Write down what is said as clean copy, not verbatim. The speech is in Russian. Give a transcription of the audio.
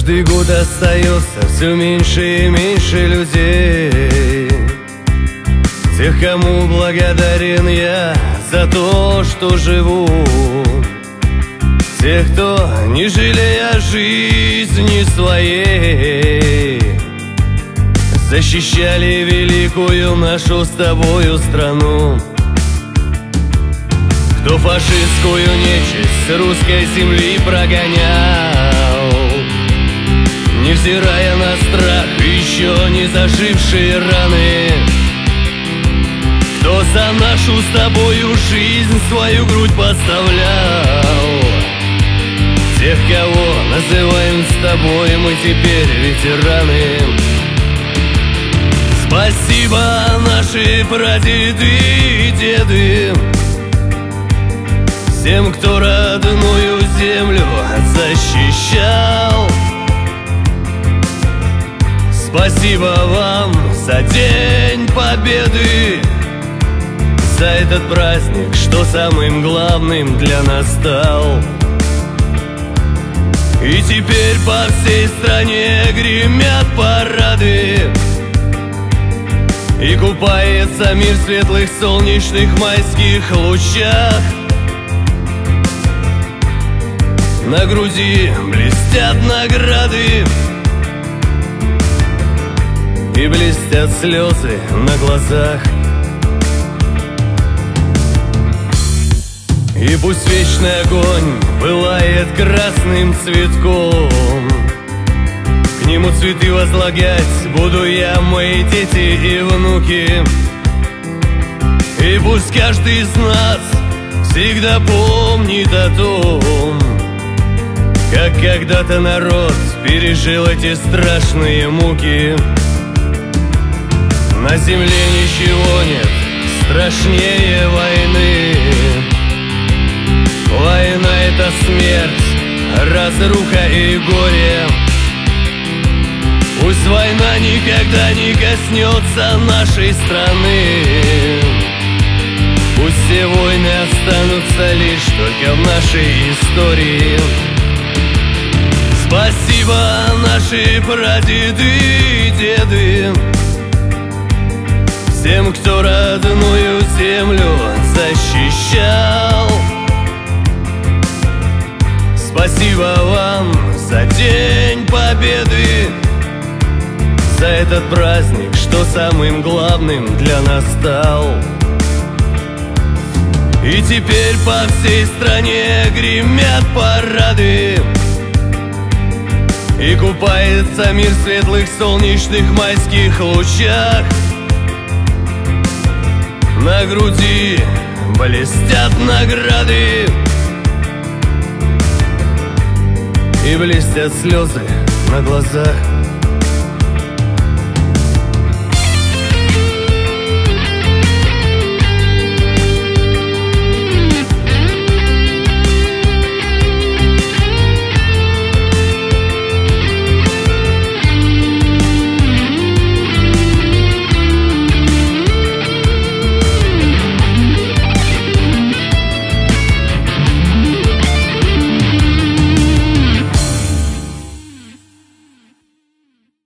Каждый год остается все меньше и меньше людей, тех, кому благодарен я за то, что живу, тех, кто, не жалея жизни своей, защищали великую нашу с тобою страну, кто фашистскую нечисть с русской земли прогонял, невзирая на страх еще не зажившие раны, кто за нашу с тобою жизнь свою грудь подставлял, тех, кого называем с тобой мы теперь ветераны. Спасибо, наши прадеды и деды, всем, кто родную землю защищал. Спасибо вам за День Победы, за этот праздник, что самым главным для нас стал. И теперь по всей стране гремят парады, и купается мир в светлых солнечных майских лучах. На груди блестят награды, и блестят слезы на глазах. И пусть вечный огонь пылает красным цветком, к нему цветы возлагать буду я, мои дети и внуки. И пусть каждый из нас всегда помнит о том, как когда-то народ пережил эти страшные муки. На земле ничего нет страшнее войны. Война — это смерть, разруха и горе. Пусть война никогда не коснется нашей страны, пусть все войны останутся лишь только в нашей истории. Спасибо, наши прадеды и деды, всем, кто родную землю защищал. Спасибо вам за День Победы, за этот праздник, что самым главным для нас стал. И теперь по всей стране гремят парады, и купается мир в светлых солнечных майских лучах. На груди блестят награды, и блестят слезы на глазах.